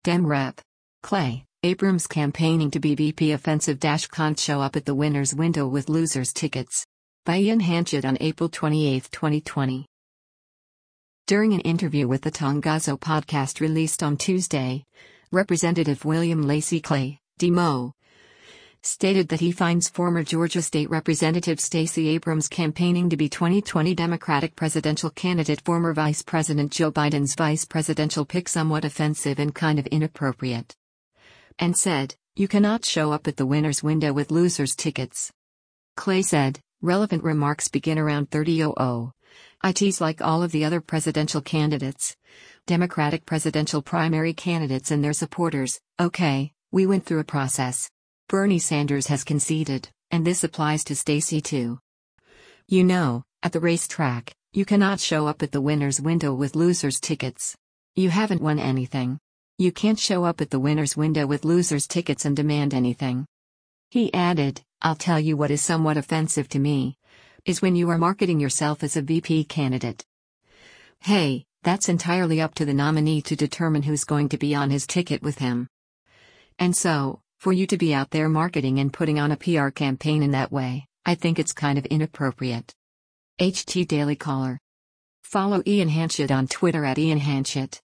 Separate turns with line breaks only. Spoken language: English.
Dem Rep. Clay Abrams campaigning to be VP offensive - can't show up at the winner's window with losers' tickets. By Ian Hanchett on April 28, 2020. During an interview with the Tongazo podcast released on Tuesday, Representative William Lacey Clay, D-Mo, stated that he finds former Georgia State Representative Stacey Abrams campaigning to be 2020 Democratic presidential candidate former Vice President Joe Biden's vice presidential pick somewhat offensive and kind of inappropriate. And said, "You cannot show up at the winner's window with losers' tickets." Clay said, relevant remarks begin around 30:00. It's like all of the other presidential candidates. Democratic presidential primary candidates and their supporters. Okay, we went through a process. Bernie Sanders has conceded, and this applies to Stacey too. You know, at the racetrack, you cannot show up at the winner's window with losers' tickets. You haven't won anything. You can't show up at the winner's window with losers' tickets and demand anything. He added, I'll tell you what is somewhat offensive to me. Is when you are marketing yourself as a VP candidate. Hey, that's entirely up to the nominee to determine who's going to be on his ticket with him. And so, for you to be out there marketing and putting on a PR campaign in that way, I think it's kind of inappropriate. HT Daily Caller. Follow Ian Hanchett on Twitter @Ian Hanchett.